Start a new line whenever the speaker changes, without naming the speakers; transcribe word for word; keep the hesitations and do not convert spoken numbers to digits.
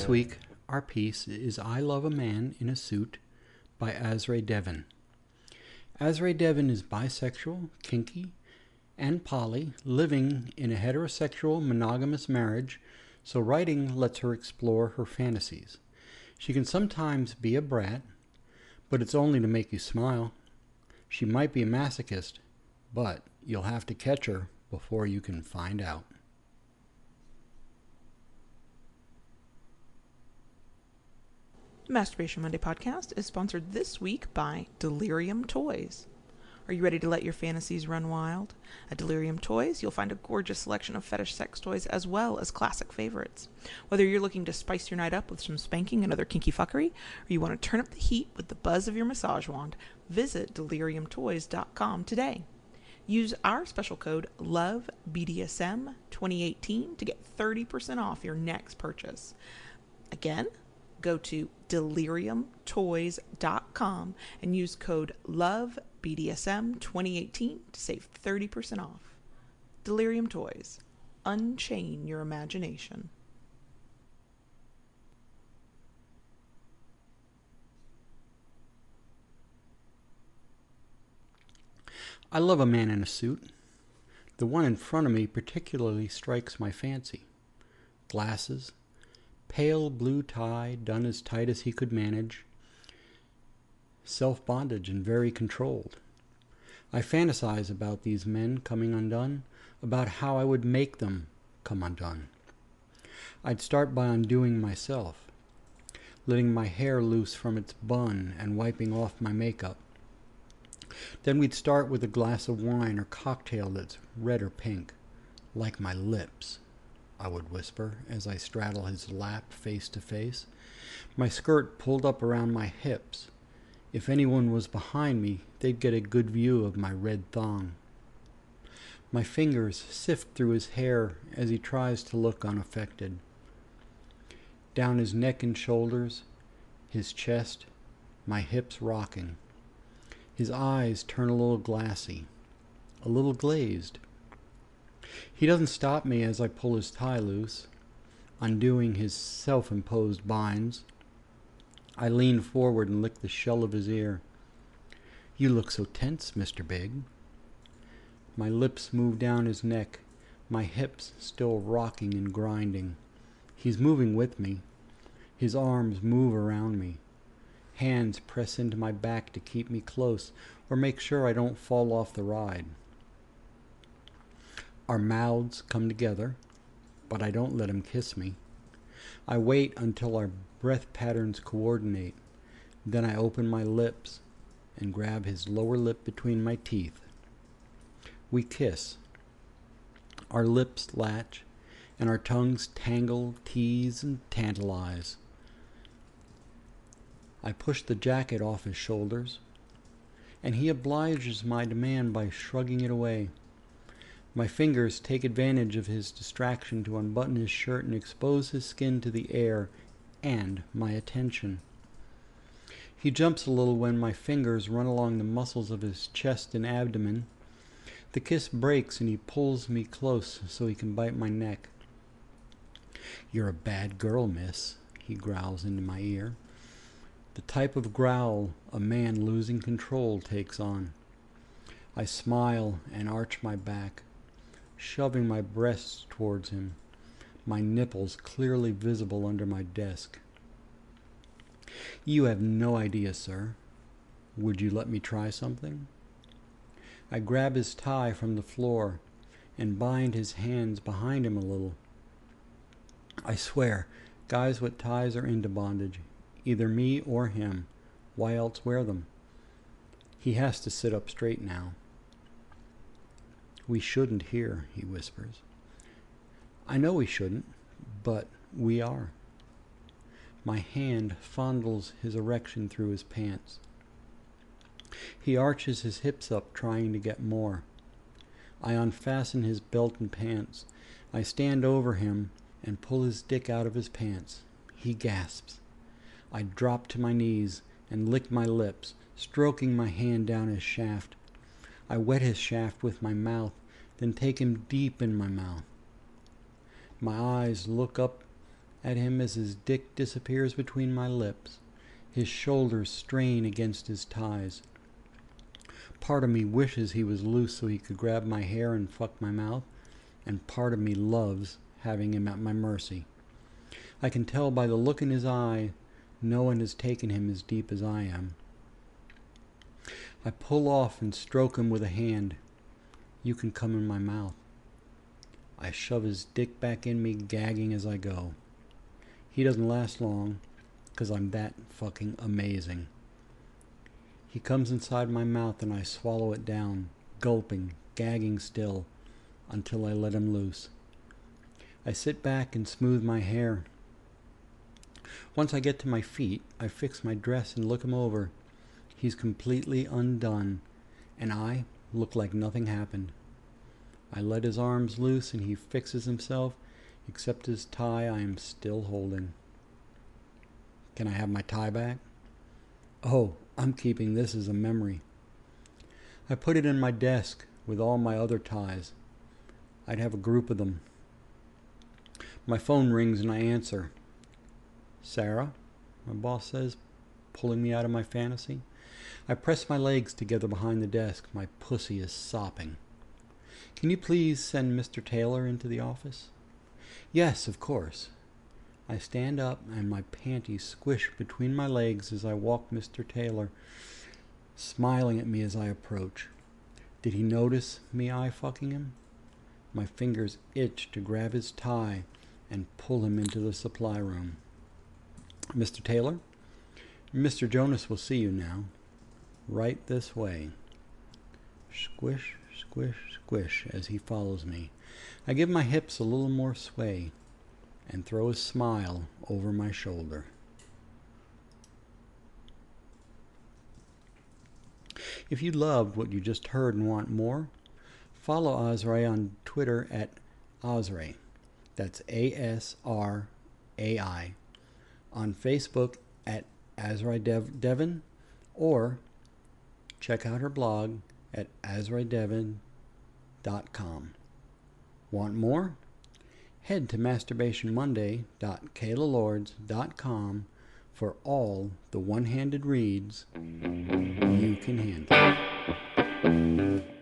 week, our piece is I Love a Man in a Suit by Azrae Devon. Azrae Devon is bisexual, kinky, and poly, living in a heterosexual monogamous marriage, so writing lets her explore her fantasies. She can sometimes be a brat, but it's only to make you smile. She might be a masochist, but you'll have to catch her before you can find out.
The Masturbation Monday podcast is sponsored this week by Delirium Toys. Are you ready to let your fantasies run wild? At Delirium Toys, you'll find a gorgeous selection of fetish sex toys as well as classic favorites. Whether you're looking to spice your night up with some spanking and other kinky fuckery, or you want to turn up the heat with the buzz of your massage wand, visit delirium toys dot com today. Use our special code love B D S M twenty eighteen to get thirty percent off your next purchase. Again, go to delirium toys dot com and use code love B D S M twenty eighteen to save thirty percent off. Delirium Toys. Unchain your imagination.
I love a man in a suit. The one in front of me particularly strikes my fancy. Glasses, pale blue tie done as tight as he could manage, self-bondage and very controlled. I fantasize about these men coming undone, about how I would make them come undone. I'd start by undoing myself, letting my hair loose from its bun and wiping off my makeup. Then we'd start with a glass of wine or cocktail that's red or pink, like my lips, I would whisper as I straddle his lap face to face, my skirt pulled up around my hips. If anyone was behind me, they'd get a good view of my red thong. My fingers sift through his hair as he tries to look unaffected. Down his neck and shoulders, his chest, my hips rocking. His eyes turn a little glassy, a little glazed. He doesn't stop me as I pull his tie loose, undoing his self-imposed binds. I lean forward and lick the shell of his ear. You look so tense, Mister Big. My lips move down his neck, my hips still rocking and grinding. He's moving with me. His arms move around me. Hands press into my back to keep me close or make sure I don't fall off the ride. Our mouths come together, but I don't let him kiss me. I wait until our breath patterns coordinate. Then I open my lips and grab his lower lip between my teeth. We kiss. Our lips latch, and our tongues tangle, tease, and tantalize. I push the jacket off his shoulders, and he obliges my demand by shrugging it away. My fingers take advantage of his distraction to unbutton his shirt and expose his skin to the air and my attention. He jumps a little when my fingers run along the muscles of his chest and abdomen. The kiss breaks and he pulls me close so he can bite my neck. You're a bad girl, miss, he growls into my ear. The type of growl a man losing control takes on. I smile and arch my back, shoving my breasts towards him, my nipples clearly visible under my desk. You have no idea, sir. Would you let me try something? I grab his tie from the floor and bind his hands behind him a little. I swear, guys with ties are into bondage, either me or him. Why else wear them? He has to sit up straight now. We shouldn't here, he whispers. I know we shouldn't, but we are. My hand fondles his erection through his pants. He arches his hips up, trying to get more. I unfasten his belt and pants. I stand over him and pull his dick out of his pants. He gasps. I drop to my knees and lick my lips, stroking my hand down his shaft. I wet his shaft with my mouth, then take him deep in my mouth. My eyes look up at him as his dick disappears between my lips. His shoulders strain against his thighs. Part of me wishes he was loose so he could grab my hair and fuck my mouth, and part of me loves having him at my mercy. I can tell by the look in his eye no one has taken him as deep as I am. I pull off and stroke him with a hand. You can come in my mouth. I shove his dick back in me, gagging as I go. He doesn't last long, 'cause I'm that fucking amazing. He comes inside my mouth and I swallow it down, gulping, gagging still, until I let him loose. I sit back and smooth my hair. Once I get to my feet, I fix my dress and look him over. He's completely undone, and I look like nothing happened. I let his arms loose and he fixes himself, except his tie I am still holding. Can I have my tie back? Oh, I'm keeping this as a memory. I put it in my desk with all my other ties. I'd have a group of them. My phone rings and I answer. Sarah, my boss says, pulling me out of my fantasy. I press my legs together behind the desk. My pussy is sopping. Can you please send Mister Taylor into the office? Yes, of course. I stand up and my panties squish between my legs as I walk Mister Taylor, smiling at me as I approach. Did he notice me eye fucking him? My fingers itch to grab his tie and pull him into the supply room. Mister Taylor, Mister Jonas will see you now. Right this way. Squish, squish, squish as he follows me. I give my hips a little more sway and throw a smile over my shoulder. If you loved what you just heard and want more, follow Asrai on Twitter at Asrai. That's A S R A I. On Facebook at Asrai Dev- Devon, or check out her blog at asrai devon dot com. Want more? Head to masturbation monday dot kayla lords dot com for all the one-handed reads you can handle.